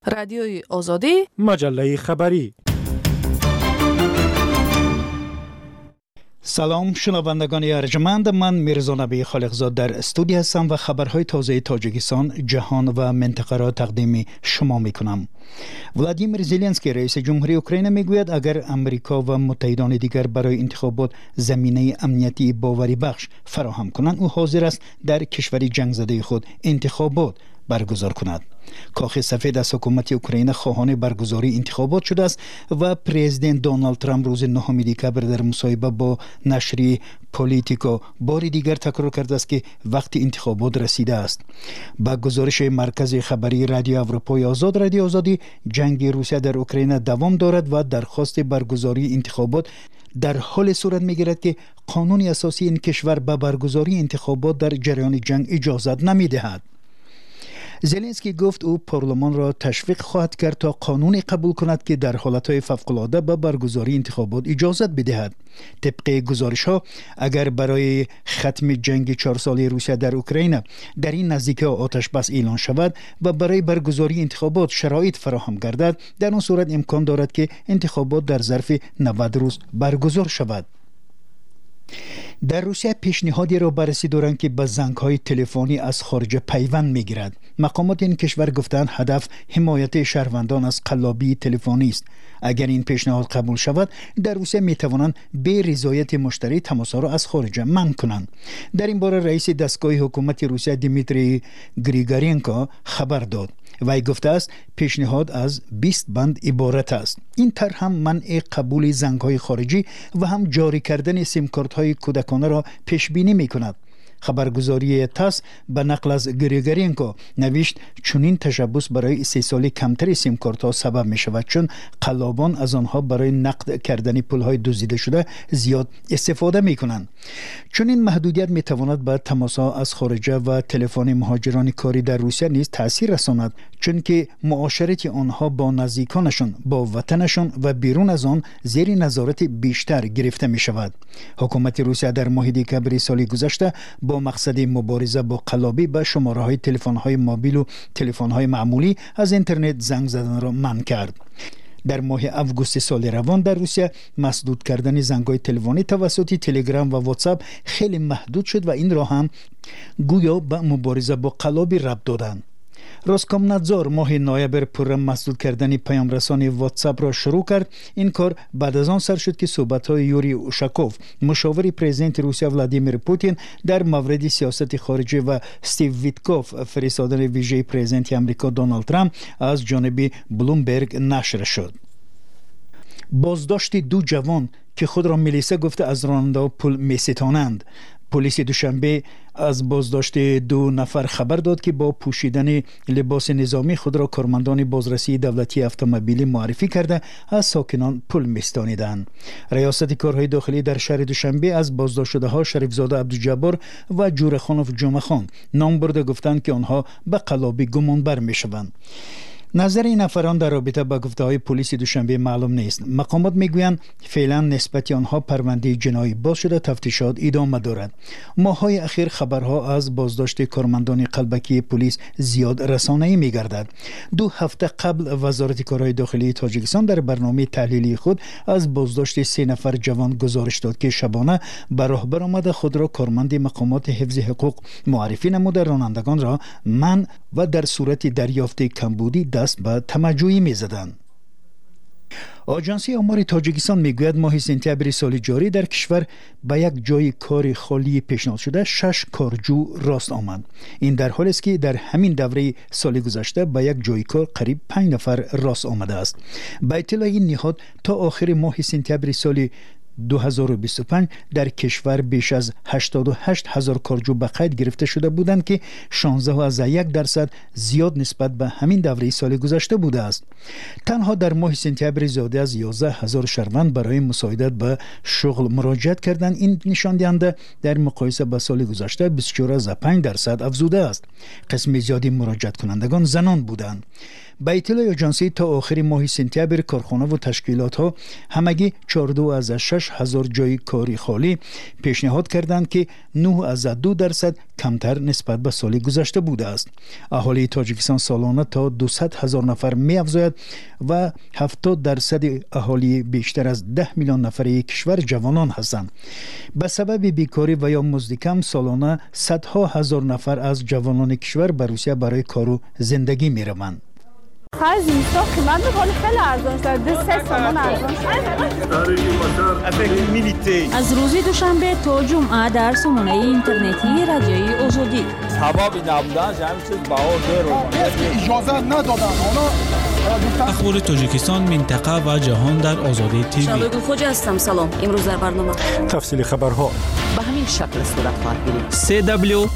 رادیوی آزادی مجله خبری. سلام شنوندگان ارجمند، من میرزا نبی خالقزاد در استودیو هستم و خبرهای تازه تاجیکستان، جهان و منطقه را تقدیم شما میکنم. ولادیمیر زلنسکی رئیس جمهوری اوکراین میگوید اگر امریکا و متحدان دیگر برای انتخابات زمینه امنیتی باوری بخش فراهم کنند، او حاضر است در کشور جنگ زده خود انتخابات برگزار کند. کاخ سفید از حکومت اوکراین خواهان برگزاری انتخابات شده است و پرزیدنت دونالد ترامپ روز 9 دکبر در مصاحبه با نشریه پولیتیکو بار دیگر تکرار کرده است که وقت انتخابات رسیده است. با گزارش مرکز خبری رادیو اروپای آزاد، رادیو آزادی، جنگ روسیه در اوکراین دوام دارد و درخواست برگزاری انتخابات در حال صورت میگیرد که قانون اساسی این کشور به برگزاری انتخابات در جریان جنگ اجازه نمیدهد. زلنسکی گفت او پارلمان را تشویق خواهد کرد تا قانونی قبول کند که در حالتهای فوق‌العاده به برگزاری انتخابات اجازه بدهد. طبق گزارش‌ها اگر برای ختم جنگ 4 ساله روسیه در اوکراین در این نزدیکی آتش بس اعلان شود و برای برگزاری انتخابات شرایط فراهم گردد، در آن صورت امکان دارد که انتخابات در ظرف 90 روز برگزار شود. در روسیه پیشنهادی را بررسی دارند که به زنگ‌های تلفنی از خارج پیوند می‌گیرد. مقامات این کشور گفتند هدف حمایت شهروندان از قلابی تلفنی است. اگر این پیشنهاد قبول شود، در روسیه می‌توانند به رضایت مشتری تماس‌ها را از خارج منع کنند. در این باره رئیس دستگاه حکومت روسیه دیمیتری گریگورینکو خبر داد. وی گفته است پیشنهاد از 20 بند عبارت است. این طرح هم منع قبول زنگ‌های خارجی و هم جاری کردن سیم کارت‌های کودکانه را پیش بینی می‌کند. خبرگزاری تاس به نقل از گریگورینکو نوشت چنین تشبث برای استحصال کمتر سیم کارت‌ها سبب می‌شود، چون قلابان از آنها برای نقد کردن پول‌های دزدیده شده زیاد استفاده می‌کنند. چنین محدودیت می‌تواند به تماس‌ها از خارج و تلفن مهاجران کاری در روسیه نیز تأثیر رساند، چون که معاشرت آنها با نزدیکانشان، با وطنشان و بیرون از آن زیر نظارت بیشتر گرفته می‌شود. حکومت روسیه در ماه دکبر سال گذشته با مقصد مبارزه با قلابی به شماره‌های تلفن‌های موبیل و تلفن‌های معمولی از اینترنت زنگ زدن را منع کرد. در ماه اوگوست سال روان در روسیه مسدود کردن زنگ‌های تلفنی توسط تلگرام و واتساپ خیلی محدود شد و این را هم گویا به مبارزه با قلابی ربط دادند. روسکومنادزور ماه نوامبر پر مسدود کردن پیام رسانی واتساپ را شروع کرد. این کار بعد از آن سر شد که صحبت‌های یوری اوشاکوف، مشاور پرزیدنت روسیه ولادیمیر پوتین در مورد سیاست خارجه و استیو ویتکوف، فرستادن ویژه پرزیدنت آمریکا دونالد ترامپ، از جانب بلومبرگ نشر شد. بازداشت 2 جوان که خود را میلیسا گفته از راننده پل می‌ستانند. پلیس دوشنبه از بازداشت 2 نفر خبر داد که با پوشیدن لباس نظامی خود را کارمندان بازرسی دولتی اتومبیلی معرفی کرده از ساکنان پل می‌ستانیدند. ریاست کارهای داخلی در شهر دوشنبه از بازداشت شده ها شریفزاده عبدالجبار و جورخانوف جمعخان نام برده گفتند که آنها به قلابی گمانبر می‌شوند. نظر این نفران در رابطه با گفته‌های پلیس دوشنبه معلوم نیست. مقامات میگویند فعلا نسبت آنها پرونده جنایی باز شده، تفتیشات ادامه دارد. ماه‌های اخیر خبرها از بازداشت کارمندان قلبکی پلیس زیاد رسانه‌ای میگردد. 2 هفته قبل وزارت کارهای داخلی تاجیکستان در برنامه تحلیلی خود از بازداشت 3 نفر جوان گزارش داد که شبانه به راه برآمده خود را کارمند مقامات حفظ حقوق معرفی نموده رانندگان را منع و در صورت دریافت کمبودی دست به تمجویی می‌زدند. آژانس آمار تاجیکستان میگوید ماه سپتامبر سال جاری در کشور به یک جای کار خالی پیشنهاد شده 6 کارجو راست آمد. این در حالی است که در همین دوره سال گذشته به یک جای کار قریب 5 نفر راست آمده است. به اطلاع این نهاد تا آخر ماه سپتامبر سال 2025 در کشور بیش از 88,000 کارجو به قید گرفته شده بودند که 16.1% زیاد نسبت به همین دوره سال گذشته بوده است. تنها در ماه سپتامبر زیاده از 11,000 شهروند برای مساعدت به شغل مراجعت کردند. این نشان دهنده در مقایسه با سال گذشته 24.5% افزوده است. قسم زیادی مراجعت کنندگان زنان بودند. با اطلاع آژانسی تا آخر ماه سپتامبر کارخانه و تشکیلات ها همگی 14,600 جای کاری خالی پیشنهاد کردند که 9.2% کمتر نسبت به سال گذشته بوده است. اهالی تاجیکستان سالانه تا 200,000 نفر می افزاید و 70% اهالی بیشتر از 10 میلیون نفره کشور جوانان هستند. به سبب بیکاری و یا مزد کم سالانه صدها هزار نفر از جوانان کشور به روسیه برای کار و زندگی می روند. خرج اینستا قیمت می‌کنه خیلی ارزان شده 2-3 تومان ارزان شده. از روز دوشنبه تا جمعه در سامانه اینترنتی رادیوی آزادی ثوابی نبودنش همین چیز بها زیر اجازه ندادن اخبار تاجیکستان منطقه و جهان در آزادی تیوی. شبگو خوجا هستم. سلام. امروز در برنامه تفصیل خبرها به همین شکل صورت خواهد گرفت.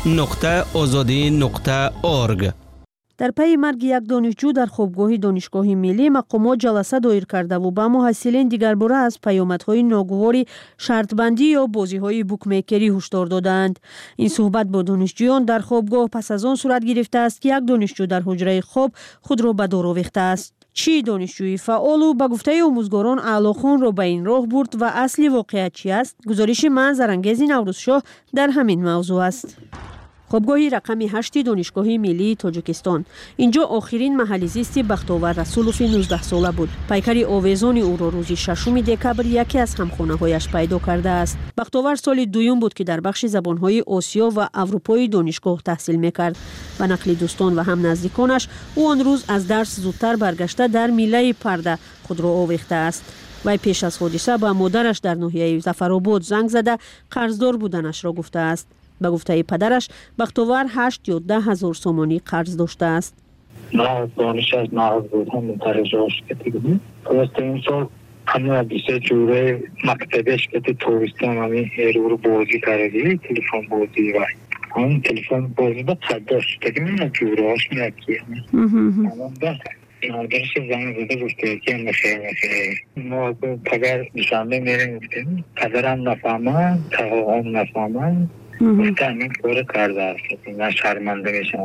www.azadi.org. در پی مرگ یک دانشجو در خوابگاه دانشگاه ملی مقامات جلسه دایر کرده و با محصلین دیگرباره از پیامدهای ناگوار شرطبندی یا بازی‌های بوکمیکری هشدار دادند. این صحبت با دانشجویان در خوابگاه پس از آن صورت گرفته است که یک دانشجو در حجره خواب خود را به دار آویخته است. چی دانشجوی فعال و به گفته آموزگاران اعلاخان را به این راه برد و اصل واقعیت چی است؟ گزارش من زرانگیز نوروزشاه در همین موضوع است. خوابگاه رقم 8 دانشگاه ملی تاجیکستان. اینجا آخرین محل زیست بختاور رسولوف 19 ساله بود. پیکر آویزان او را روز 6 دکبر یکی از همخانه‌هایش پیدا کرده است. بختاور سال دوم بود که در بخش زبان‌های آسیا و اروپای دانشگاه تحصیل می‌کرد. به نقل دوستان و هم نزدیکانش او آن روز از درس زودتر برگشته در میله پرده خود را آویخته است. وی پیش از حادثه به مادرش در ناحیه ظفرآباد زنگ زده قرضدار بودنش را گفته است. به گفته پدرش بختاور 8 یا 10 هزار سومانی قرض داشته است. نه دانش از نهاد بود هم درجاش که دیگه درست این سال همه بیسه جوره مکتبش که توریستان همی رو بازی کردی تلفن بازی و هم تلفن بازی با صداش دیگه من جوره هاش میاکی همون ده مادرش زنگ زده گفته که نخیر ما پدر نشانده میریم گفتیم پدرم نفهمن تقاهم نفهمن همین کار کرده است من شرمنده میشم.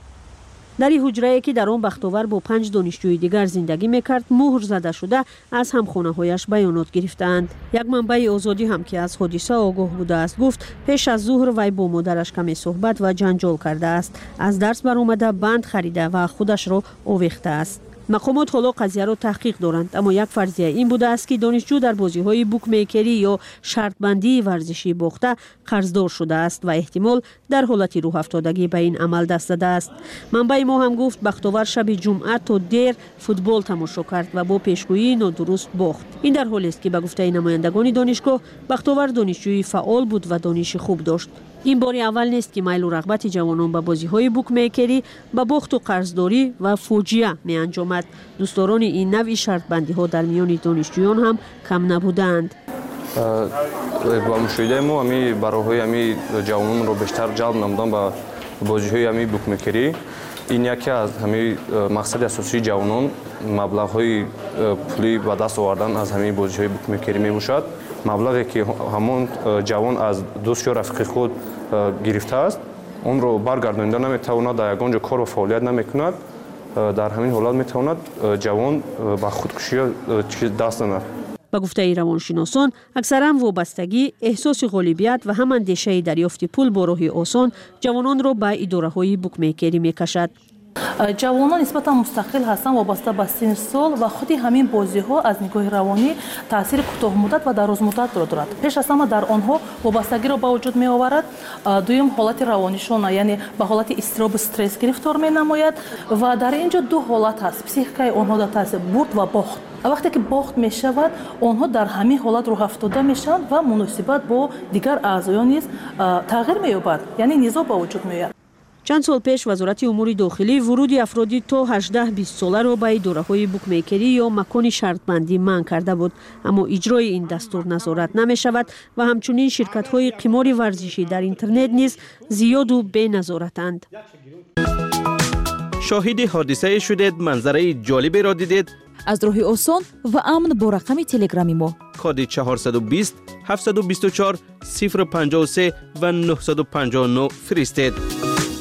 در این حجره که در آن بختاور با 5 دانشجوی دیگر زندگی میکرد مهر زده شده از همخانه‌هایش بیانات گرفتند. یک منبع آزادی هم که از حادثه آگاه بوده است گفت پیش از ظهر وی با مادرش کمی صحبت و جنجال کرده است. از درس برآمده بند خریده و خودش را آویخته است. مقامات حالا قضیه را تحقیق دارند، اما یک فرضیه این بوده است که دانشجو در بازی‌های بوکمیکری یا شرطبندی ورزشی باخته قرضدار شده است و احتمال در حالت روح افتادگی به این عمل دست زده است. منبع ما هم گفت بختاور شب جمعه تا دیر فوتبال تماشا کرد و با پیشگویی نادرست باخت. این در حالی است که به گفته نمایندگان دانشگاه بختاور دانشجوی فعال بود و دانش خوب داشت. این بار اول نیست که میل و رغبت جوانان به بازی‌های بوکمیکری به باخت و قرضداری و فوجیه می انجامد. دوستداران این نوع شرطبندی‌ها در میان دانشجویان هم کم نبودند. با مشاهده ما همی برای همی جوانان رو بیشتر جلب نمودن به بازی‌های همی بوکمیکری. این یکی از همی مقصد اساسی جوانان مبلغ‌های پولی به دست آوردن از همی بازی‌های بوکمیکری میباشد. مبلغی که همون جوان از دوست یا رفیق خود گرفته است اون رو برگردانده نمیتواند، در یگان جا کار و فعالیت نمیکند. در همین حالت میتواند جوان به خودکشی دست نمد. به گفته روانشناسان اکثرا وابستگی، احساس غالبیت و هم اندیشه دریافت پول با راه آسان جوانان را به اداره‌های بوکمیکری میکشد. جوانان نسبتا مستقل هستند وابسته به سن سال و خود همین بازی ها از نگاه روانی تاثیر کوتاه مدت و دراز مدت را دارد. پیش از همه در آنها وابستگی را به وجود می آورد. دوم حالت روانیشان یعنی به حالت اضطراب استرس گرفتار می نماید و در اینجا دو حالت هست. پسیکای آنها در تاثیر برد و باخت. وقتی که باخت می شود آنها در همین حالت راه افتاده میشن و مناسبت با دیگر اعضایان نیز تغییر می یابد، یعنی نزاع به وجود می آید. چند سال پیش وزارت امور داخلی ورود افرادی تا 18-20 ساله را به اداره‌های بوکمیکری یا مکان شرطبندی منع کرده بود، اما اجرای این دستور نظارت نمی شود و همچنین شرکت‌های قمار ورزشی در اینترنت نیز زیاد و بی نظارتند. شاهد حادثه شدید، منظره جالبی را دیدید؟ از راه آسان و امن با رقم تلگرامی ما کد 420 724 053 و 959 فرستید.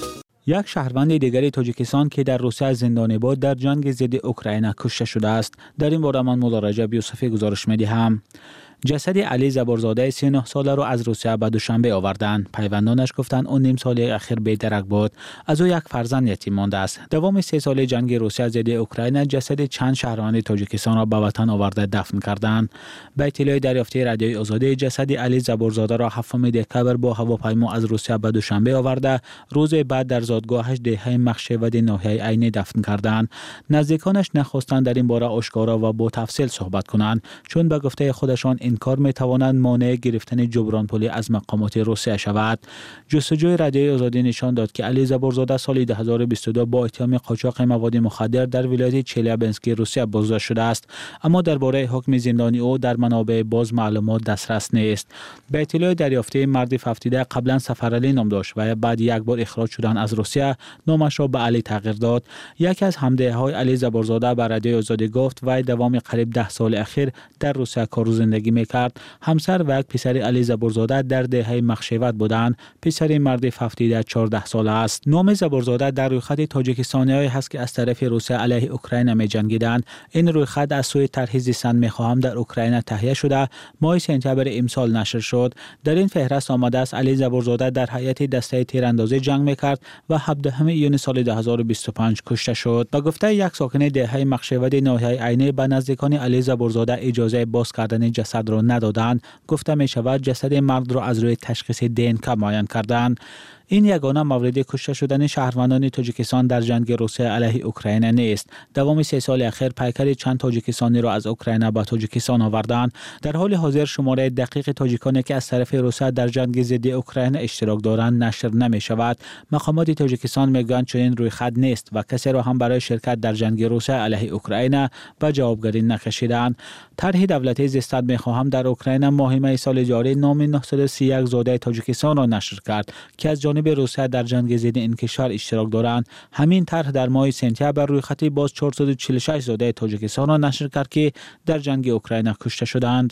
یک شهروند دیگری تاجیکستان که در روسیه زندانی بود در جنگ ضد اوکراین کشته شده است. در این باره من مولا رجب یوسفی گزارش می‌دهم. جسد علی زبورزاده 39 ساله را از روسیه به دوشنبه آوردند. پیوندانش گفتند اون نیم سال اخیر بی‌درک بود. از او یک فرزند یتیم مانده است. دوام 3 سال جنگ روسیه ضد اوکراین جسد چند شهروند تاجیکستان را به وطن آورده دفن کردند. به اطلاع دریافتی رادیوی آزادی جسد علی زبورزاده را 7 دکتبر با هواپیما از روسیه به دوشنبه آورده روز بعد در زادگاهش دهه مخشود ناحیه عینی دفن کردند. نزدیکانش نخواستند در این باره آشکارا و با تفصیل صحبت کنند چون به گفته خودشان این کار میتوانند مانع گرفتن جبران پولی از مقامات روسیه شود. جستجوی رادیوی آزادی نشان داد که علی زبورزاده سال 2022 با اتهام قاچاق مواد مخدر در ولایت چلیابینسک روسیه بازداشت شده است، اما درباره حکم زندانی او در منابع باز معلومات دسترس نیست. به اطلاع دریافتی مردی 70 قبلا سفرعلی نام داشت و بعد یک بار اخراج شدن از روسیه نامش را به علی تغییر داد. یکی از همدههای علی زبورزاده به رادیوی آزادی گفت وی دوام قریب 10 سال اخیر در روسیه کار و زندگی میکرد. همسر و یک پسر علی زبورزاده در دهه مخشوت بودند. پسر مرد 70 14 ساله است. نام زبورزاده در رویخط تاجیکستانی‌هایی هست که از طرف روسیه علیه اوکراین می‌جنگیدند. این رویخط از سوی طرح زیستن می‌خواهم در اوکراین تهیه شده ماه سپتامبر امسال نشر شد. در این فهرست آمده است علی زبورزاده در هیئت دسته تیراندازی جنگ می‌کرد و 17 ایون سال 2025 کشته شد. با گفته یک ساکن دهه مخشوت ناحیه عینی به نزدیکان علی زبورزاده اجازه باز کردن جسد را ندادند. گفته می شود جسد مرد را از روی تشخیص DNK معاین کردند. این یگانه مورد کشته شدن شهروندان تاجیکستان در جنگ روسیه علیه اوکراین نیست. دوام 3 سال اخیر پیکر چند تاجیکستانی را از اوکراین به تاجیکستان آوردند. در حال حاضر شماره دقیق تاجیکانی که از طرف روسیه در جنگ ضد اوکراین اشتراک دارند نشر نمی شود. مقامات تاجیکستان میگویند چنین رویخط نیست و کسی را هم برای شرکت در جنگ روسیه علیه اوکراین به جوابگری نکشیدند. طرح دولتی زیستن میخواهم در اوکراین ماه می سال جاری نام 931 زاده تاجیکستان را نشر کرد که از جانب روسیه در جنگ ضد این کشور اشتراک دارند. همین طرح در ماه سپتامبر روی خط باز 446 زاده تاجیکستان را نشر کرد که در جنگ اوکراین کشته شدند.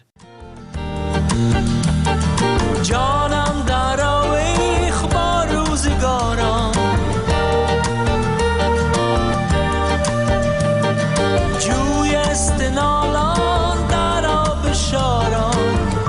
جانم در اخبار روزگاران جوی استنالان در آب شاران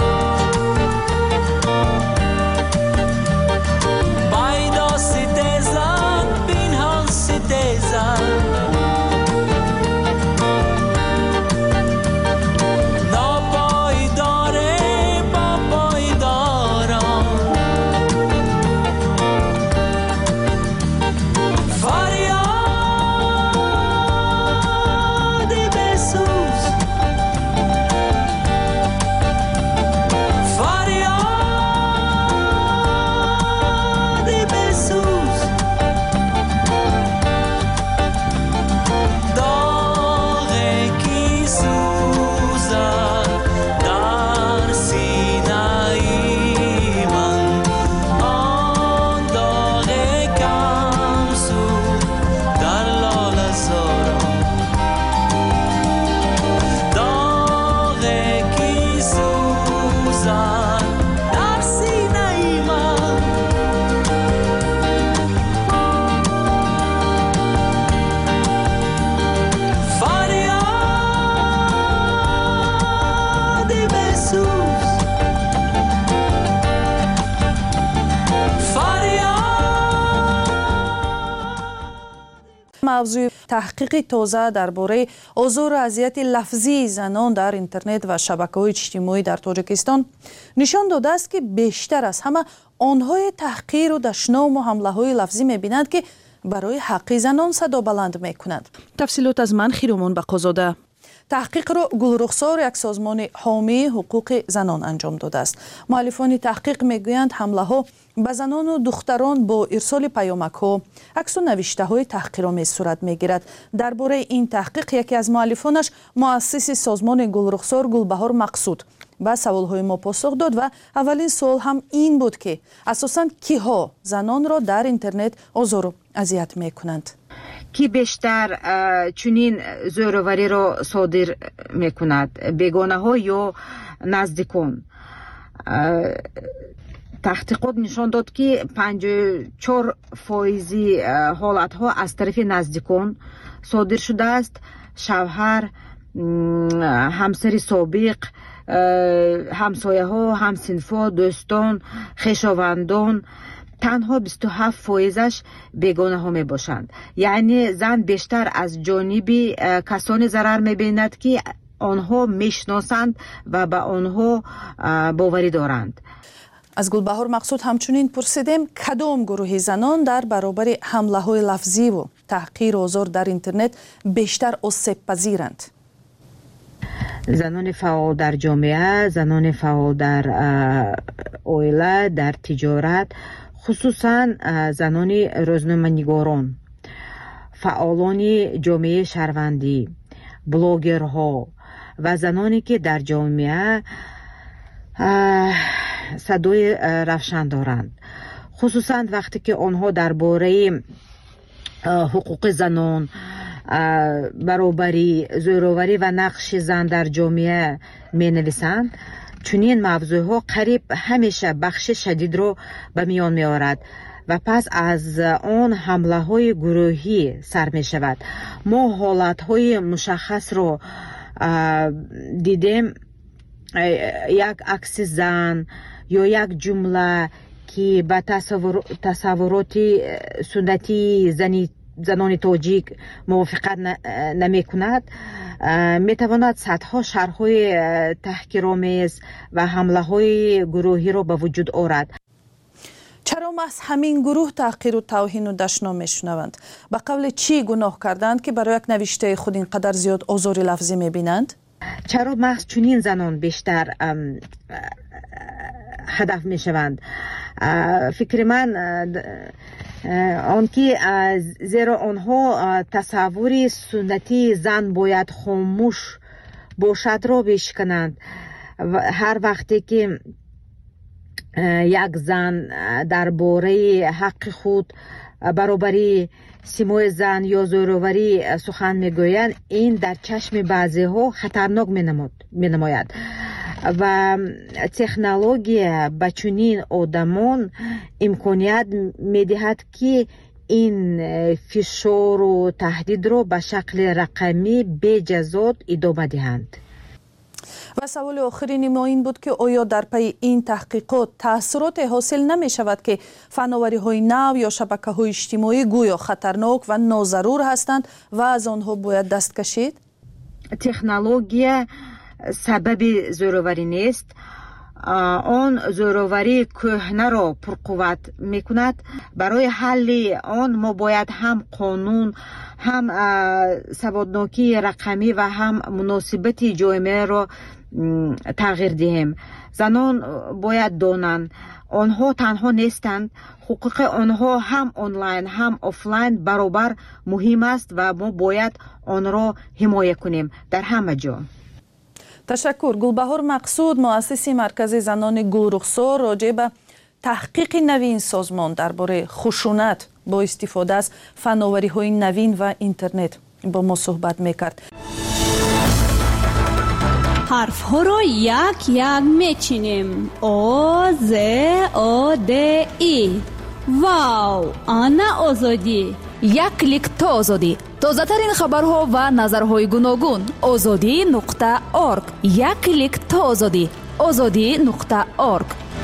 موضوع تحقیق تازه درباره آزار و اذیت لفظی زنان در اینترنت و شبکه‌های اجتماعی در تاجیکستان نشان داده است که بیشتر از همه آنهای تحقیر و دشنام و حمله‌های لفظی می‌بینند که برای حق زنان صدا بلند می‌کنند. تفصیلات از من خیرومان بقازاده. تحقیق را گلرخسار یک سازمان حامی حقوق زنان انجام داده است. مؤلفان تحقیق میگویند حمله ها به زنان و دختران با ارسال پیامک ها، عکس و نوشته های تحقیرآمیز صورت میگیرد. درباره این تحقیق یکی از مؤلفانش مؤسس سازمان گلرخسار گلبهار مقصود به سوال های ما پاسخ داد و اولین سوال هم این بود که اساساً کیها زنان را در اینترنت آزار و اذیت میکنند؟ کی بیشتر چنین زوروری را صادر میکند؟ بیگانه ها یا نزدیکان؟ تحقیقات نشان داد که 54% حالتها از طرف نزدیکان صادر شده است. شوهر، همسر سابق، همسایه ها، همسنفا، دوستان، خویشاوندان، تنها 27%ش بیگانه ها می باشند. یعنی زن بیشتر از جانب کسانی ضرر می بیند که آنها میشناسند و به آنها باوری دارند. از گلبهار مقصود همچنین پرسیدیم کدام گروه زنان در برابر حمله های لفظی و تحقیر و آزار در اینترنت بیشتر آسیب پذیرند؟ زنان فعال در جامعه، زنان فعال در عائله، در تجارت، خصوصا زنان روزنامه‌نگاران، فعالان جامعه شهروندی، بلاگرها و زنانی که در جامعه صدای روشن دارند، خصوصا وقتی که آنها درباره حقوق زنان، برابری، زوراوری و نقش زن در جامعه می نویسند. چنین موضوعها قریب همیشه بخش شدید رو به میان می آورد و پس از آن حمله های گروهی سر می شود. ما حالت های مشخص رو دیدیم، یک عکس زن یا یک جمله که به تصورات سنتی زنان تاجیک موافقت نمی کند، می تواند صدها شرح‌های تحقیرآمیز و حمله های گروهی را به وجود آورد. چرا محض همین گروه تحقیر و توهین و دشنام میشنوند؟ به قول چی گناه کردند که برای یک نوشته خود اینقدر زیاد آزار لفظی میبینند؟ چرا محض چنین زنان بیشتر هدف میشوند؟ فکر من آنکه زیرا آنها تصور سنتی زن باید خاموش باشد را بشکنند. هر وقتی که یک زن درباره حق خود، برابری سیمای زن یا زوراوری سخن میگویند، این در چشم بعضی ها خطرناک می نماید و تکنولوژی به چنین آدمان امکانیت میدهد که این فشار و تهدید را به شکل رقمی بجزات ادامه دهند. و سوال آخرین ما این بود که آیا در پی این تحقیقات تأثیرات حاصل نمی شود که فناوری های نو یا شبکه های اجتماعی گویا خطرناک و ناضرور هستند و از آنها باید دست کشید؟ تکنولوژی سبب زوراوری نیست. آن زوراوری کهنه را پرقوت می کند. برای حل آن ما باید هم قانون، هم سوادناکی رقمی و هم مناسبت جامعه را تغییر دهیم. زنان باید دانند آنها تنها نیستند. حقوق آنها هم آنلاین هم آفلاین برابر مهم است و ما باید آن را حمایت کنیم در همه جا. تشکر. گلبهار مقصود، مؤسس مرکز زنان گلرخسار، راجع به تحقیق نوین سازمان درباره خشونت با استفاده از فناوری های نوین و اینترنت با ما صحبت میکرد. حرف ها را یک یک میچینیم. آ ز آ د ای. واو، آنا آزادی. یک کلیک تا آزادی. تازه ترین خبرها و نظرهای گوناگون. azadi.org. یک کلیک تا آزادی. azadi.org.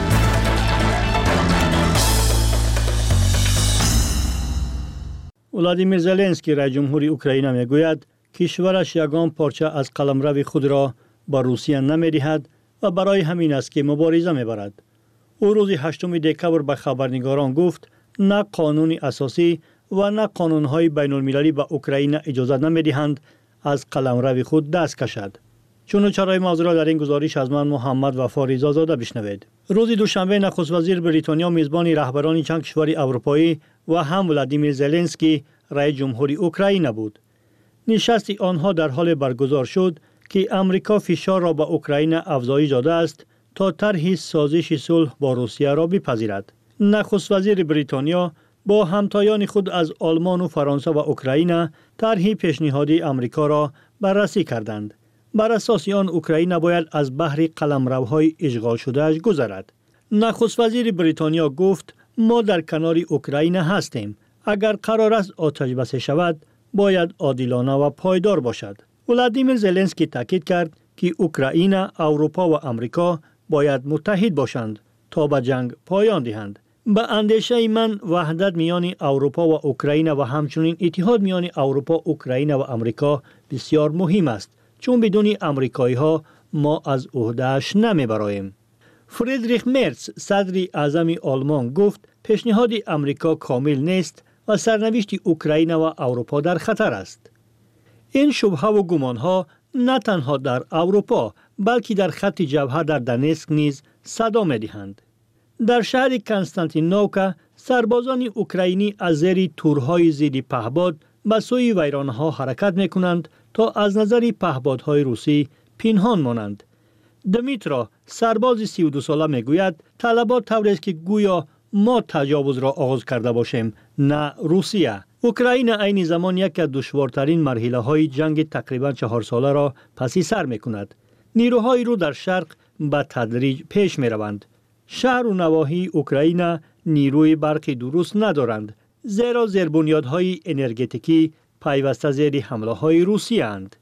ولادیمیر زلنسکی رئیس جمهوری اوکراین میگوید کشورش یگان پارچه از قلمرو خود را با روسیه نمی‌دهد و برای همین است که مبارزه می‌برد. او روز 8 دکبر به خبرنگاران گفت نه قانون اساسی و نه قانون‌های بین‌المللی به اوکراین اجازه نمی‌دهند از قلمرو خود دست کشد. چون چرای موضوع را در این گزارش از من محمد وفا رضازاده بشنوید. روز دوشنبه نخست وزیر بریتانیا میزبان رهبران چند کشور اروپایی و هم ولادیمیر زلنسکی رئیس جمهوری اوکراین بود. نشست آنها در حال برگزار شد که امریکا فشار را به اوکراین افزایش داده است تا طرح سازش صلح با روسیه را بپذیرد. نخست وزیر بریتانیا با همتایان خود از آلمان و فرانسه و اوکراین طرح پیشنهادی امریکا را بررسی کردند. بر اساس آن اوکراین باید از بحر قلمروهای اشغال شدهش گذرد. نخست وزیر بریتانیا گفت ما در کنار اوکراین هستیم. اگر قرار است آتش بس شود باید عادلانه و پایدار باشد. ولادیمیر زلنسکی تاکید کرد که اوکراین، اروپا و آمریکا باید متحد باشند تا به جنگ پایان دهند. به اندیشه من وحدت میان اروپا و اوکراین و همچنین اتحاد میان اروپا، اوکراین و آمریکا بسیار مهم است، چون بدون آمریکایی ها ما از عهده‌اش نمیبراییم. فریدریخ مرز صدر اعظم آلمان گفت پیشنهاد آمریکا کامل نیست و سرنوشت اوکراین و اروپا در خطر است. این شبهه و گمانها نه تنها در اروپا بلکه در خط جبهه در دنسک نیز صدا می‌دهند. در شهر کنستانتینوکا سربازان اوکراینی از زیر تورهای ضد پهپاد به سوی ویرانها حرکت می‌کنند تا از نظر پهپادهای روسی پنهان مانند. دمیترا سرباز 32 ساله میگوید طلبات طوری است که گویا ما تجاوز را آغاز کرده باشیم، نه روسیه. اوکراین عین زمان یکی از دشوارترین مرحله‌های جنگ تقریباً 4 ساله را پس سر می‌کند. نیروهای رو در شرق به تدریج پیش می‌روند. شهر و نواحی اوکراین نیروی برقی درست ندارند، زیرا زیربنیادهای انرژتیکی پیوسته زیر حمله‌های روسیه اند.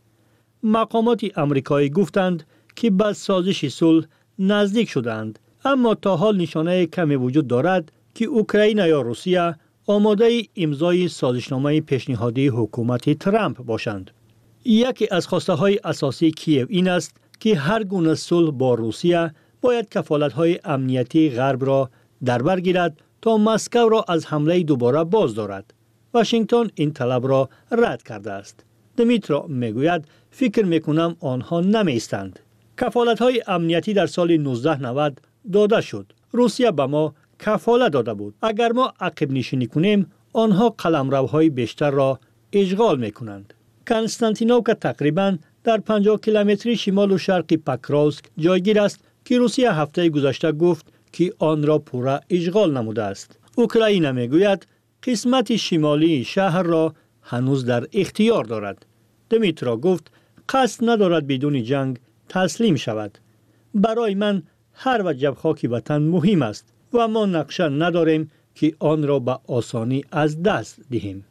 مقامات آمریکایی گفتند که به سازش صلح نزدیک شدند، اما تا حال نشانه کمی وجود دارد که اوکراین یا روسیه آماده امضای سازشنامه پیشنهادی حکومت ترامپ باشند. یکی از خواسته های اساسی کیف این است که هر گونه صلح با روسیه باید کفالت های امنیتی غرب را در بر گیرد تا مسکو را از حمله دوباره باز دارد. واشنگتن این طلب را رد کرده است. دمیترا میگوید فکر میکنم آنها نمیستند. کفالت های امنیتی در سال 1990 داده شد. روسیه به ما کفالت داده بود. اگر ما عقب نشینی کنیم آنها قلمروهای بیشتر را اشغال میکنند. کنستانتینوکا تقریباً در 50 کیلومتری شمال و شرق پکراوسک جایگیر است که روسیه هفته گذشته گفت که آن را پورا اشغال نموده است. اوکراین میگوید قسمت شمالی شهر را هنوز در اختیار دارد. دمیترا گفت قصد ندارد بدون جنگ تسلیم شود. برای من هر وجب خاک وطن مهم است و ما نقشه نداریم که آن را به آسانی از دست دهیم.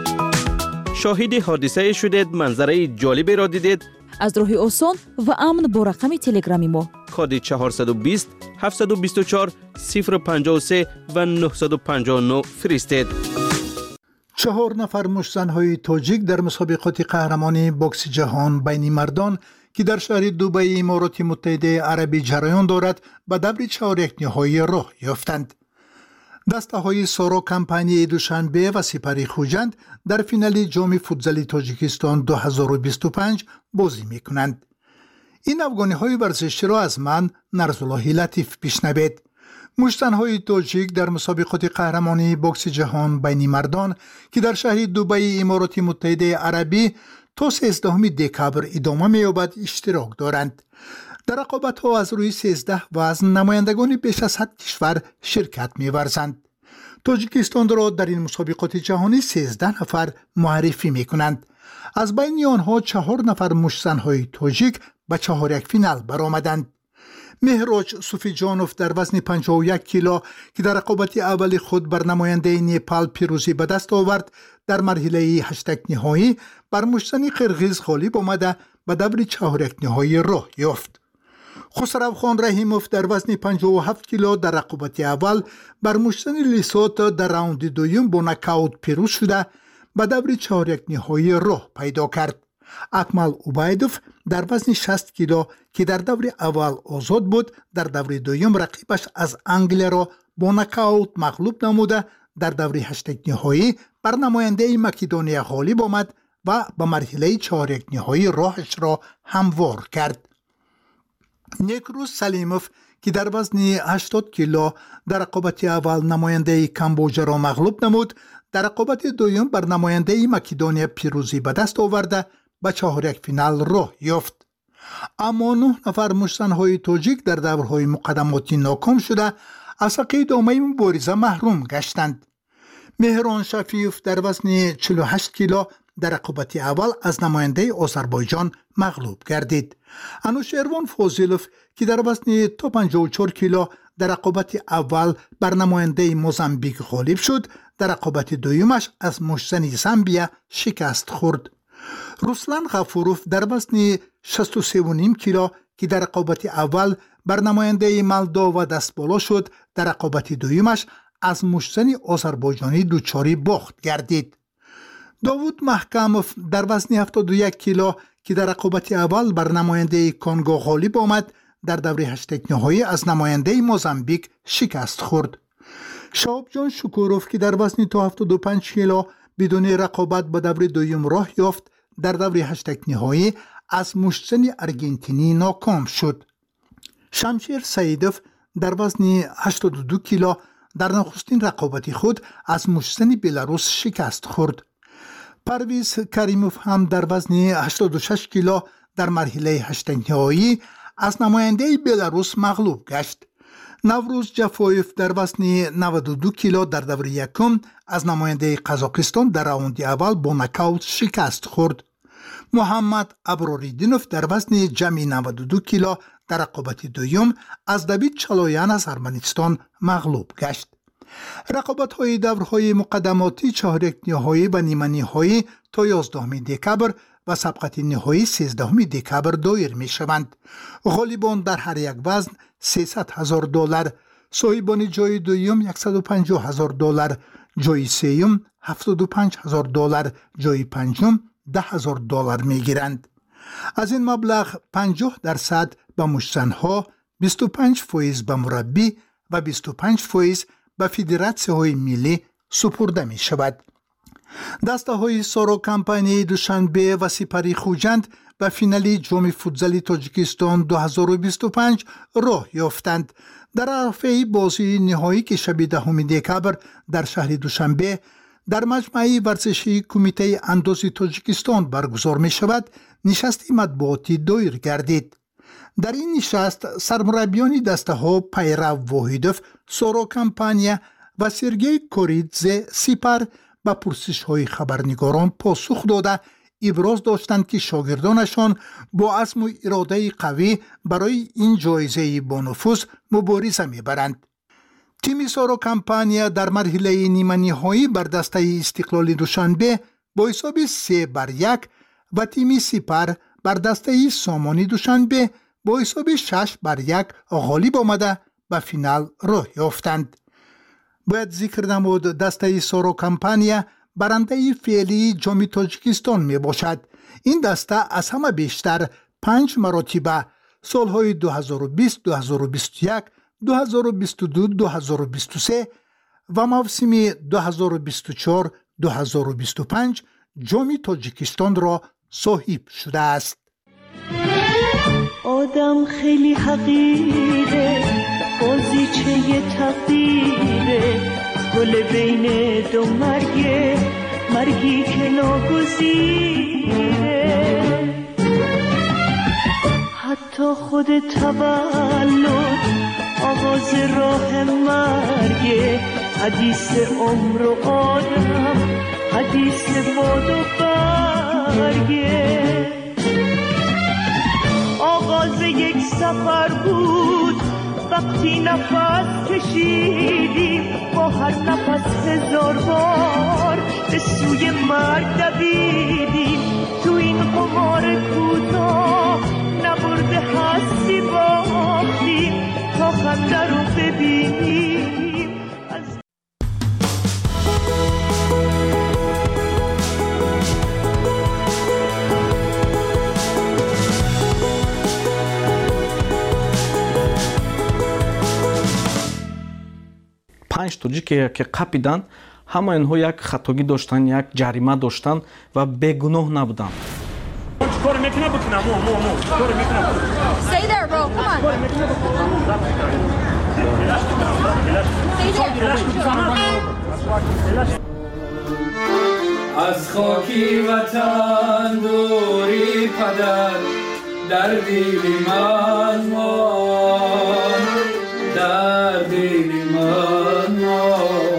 شاهد حادثه شدید، منظره جالبی را دیدید. از راه آسان و امن با رقم تلگرامی ما کد 420 724 053 و 959 فرستید. 4 نفر مشت‌زن‌های تاجیک در مسابقات قهرمانی بوکس جهان بین مردان که در شهر دبی امارات متحده عربی جریان دارد به دور 4 نهایی راه یافتند. دسته‌های سارا کمپانی دوشنبه و سپری خوجند در فینال جام فوتزال تاجیکستان 2025 بازی می‌کنند. این افغانی‌های ورزشی را از من نرزالله لطیف بشنوید. مشت‌زن‌های تاجیک در مسابقات قهرمانی بوکس جهان بین مردان که در شهر دبی امارات متحده عربی تا 13 دکبر ادامه می‌یابد اشتراک دارند. در رقابت‌ها از روی 13 وزن نمایندگان بیش از 100 کشور شرکت می‌ورزند. تاجیکستان را در این مسابقات جهانی 13 نفر معرفی می‌کنند. از بین آنها 4 نفر مشت‌زن‌های تاجیک به 4 فینال برآمدند. مهراج صوفیجانوف در وزن 51 کیلو که در رقابت اول خود بر نماینده نیپال پیروزی به دست آورد، در مرحله 8 نهایی بر مشت‌زن قرغیز غالب آمده به دور 4 نهایی راه یافت. خسروخان رحیموف در وزن 57 کیلو در رقابت اول بر مشت‌زن لیسوت در راوند دوم با نکاوت پیروز شده به دور 4 نهایی راه پیدا کرد. اکمل اوبایدوف در وزن 60 کیلو که در دور اول آزاد بود، در دور دوم رقیبش از انگلیا را با نکاوت مغلوب نموده در دور 8 نهایی بر نماینده مکدونیا غالب آمد و به مرحله 4 نهایی راهش را هموار کرد. نیکروز سلیموف که در وزن 80 کیلو در رقابت اول نماینده کامبوجا را مغلوب نمود، در رقابت دوم بر نماینده مکدونیا پیروزی به دست آورده به 4 فینال راه یافت. اما 9 نفر مشت‌زن‌های تاجیک در دورهای مقدماتی ناکام شده از حق ادامه مبارزه محروم گشتند. مهران شفیوف در وزن 48 کیلو در رقابت اول از نماینده آذربایجان مغلوب گردید. انوشیروان فاضلوف که در وزن 54 کیلو در رقابت اول بر نماینده موزامبیک غالب شد، در رقابت دومش از مشتزن زامبیا شکست خورد. رسلان غفوروف در وزن 63.5 کیلو که در رقابت اول بر نماینده مولداوا دست بالا شد، در رقابت دومش از مشتزن آذربایجانی دچار باخت گردید. داوود محکموف در وزن 71 کیلو که در رقابت اول بر نماینده کنگو غالب آمد، در دوره هشتگ نهایی از نماینده موزامبیک شکست خورد. شهاب جان شکوروف که در وزن تا 75 کیلو بدون رقابت به دوره دوم راه یافت، در دوره هشتگ نهایی از مشتزن ارژانتینی ناکام شد. شمشیر سعیدوف در وزن 82 کیلو در نخستین رقابت خود از مشتزن بلاروس شکست خورد. پرویز کریموف هم در وزن 86 کیلو در مرحله هشتگ نهایی از نماینده بلاروس مغلوب گشت. نوروز جفایف در وزن 92 کیلو در دوره یکم از نماینده قزاقستان در راوند اول با نکاوت شکست خورد. محمد ابراریدینوف در وزن جمعی 92 کیلو در رقابت دوم از دوید چالویان از ارمنستان مغلوب گشت. رقابت‌های دورهای مقدماتی چهارک نهایی و نیمه نهایی تا 11 دکبر و سبقت نهایی 13 دکبر دایر می شوند. غالبان در هر یک وزن $300,000، صاحبان جای دوم $150,000، جای سوم $75,000، جای پنجم $10,000 می گیرند. از این مبلغ 50% به مشتزن‌ها، 25% به مربی و 25% به فدراسیون های ملی سپرده می شود. دسته های سارا کمپانی دوشنبه و سپری خوجند به فینالی جام فوتزال تاجیکستان 2025 راه یافتند. در عرفه بازی نهایی که شب 10 دکبر در شهر دوشنبه در مجمع ورزشی کمیته اندازی تاجیکستان برگزار می شود، نشست مطبوعاتی دایر گردید. در این نشست سرمربیان دسته ها پیرو واحدوف، سارا کمپانیا و سرگئی کوریدزه سپر به پرسش های خبرنگاران پاسخ داده ابراز داشتند که شاگردانشان با عزم و اراده قوی برای این جایزه با نفوذ مبارزه میبرند. تیم سارا کمپانیا در مرحله نیمه نهایی بر دسته استقلال دوشنبه با حساب 3-1 و تیم سپر بر دسته سامانی دوشنبه با حساب 6-1 غالب آمده به فینال راه یافتند. باید ذکر نمود دسته سارا کمپانیا برنده فعلی جام تاجیکستان می باشد. این دسته از همه بیشتر 5 مرتبه سالهای 2020، 2021، 2022، 2023 و موسم 2024-2025 جام تاجیکستان را صاحب شده است. آدم خیلی حقیره، بازیچه تقدیره، گل بین دو مرگی که ناگزیره. حتی خود تولد آغاز راه مرگه، حدیث عمر و آدم، حدیث باد و برگه. آغاز یک سفر بود وقتی نفس کشیدیم، با هر نفس 1000 بار به سوی مرگ دویدیم. تو این قمار کوتاه نبرده هستی باختیم تا خنده رو ببینیم. 5 توجیه که قپیدن، همه اینها یک خطاگی داشتن، یک جریمه داشتن و بیگناه نبودن. از خاکی وطن دوری پدر در دل من مان، در دل من مان.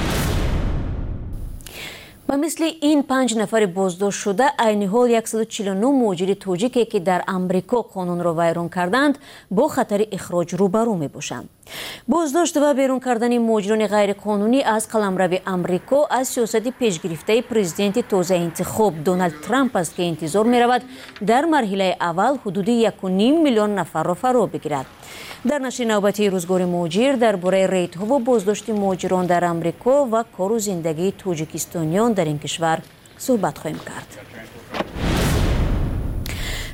و مثل این 5 نفر بازداشت شده عین حال 149 مهاجر تاجیکی که در امریکا قانون را ویران کردند با خطر اخراج روبرو می باشند. بازداشت و بیرون کردن مهاجران غیرقانونی از قلمرو امریکا از سیاست پیشگرفته پرزیدنت تازه انتخاب دونالد ترامپ است که انتظار می رود در مرحله اول حدود 1.5 میلیون نفر را فرا بگیرد. در نشر نوبتی روزگار مهاجر درباره ریت‌ها و بازداشت مهاجران در امریکا و کار و زندگی تاجیکستانیان در این کشور صحبت خواهیم کرد.